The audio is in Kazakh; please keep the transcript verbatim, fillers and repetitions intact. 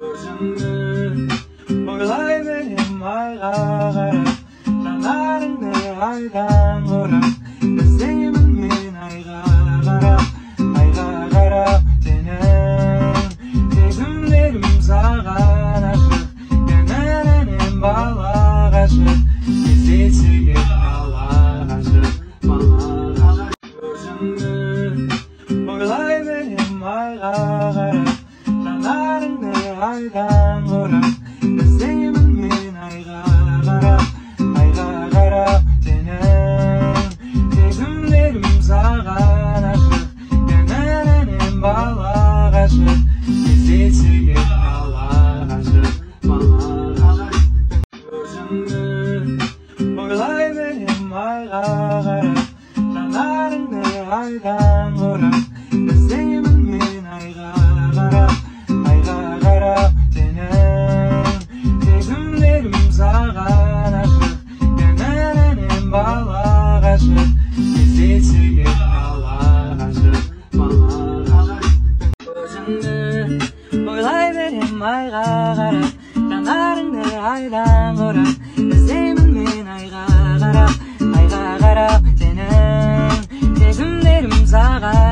Özünü oylay benim ayga qarab, жанарыңды айдан құрап, іздеймін мен айға қарап, айға қарап сенің сезімдерім саған ашық, кінәләнем бала ғашық, іздейсіге бала ғашық, бала ғашық. Өзіңді ойлай берем айға қарап, жанарыңды айдан құрап, іздеймін мен айға қарап, айға қарап сенің сезімдерім саған ашық, кінәләнем бала ғашық, іздейсіге бала ғашық, бала ғашық. Өзіңді ойлай берем айға қарап, жанарыңды айдан құрап, іздеймін мен айға қарап, айға қарап сенің сезімдерім саған ашық, кінәләнем бала ғашық, іздейсіге бала ғашық, бала ғашық. Өзіңді ойлай берем айға қарап, жанарыңды айдан құрап, іздеймін мен айға қарап, айға қарап сенің сезімдерім саған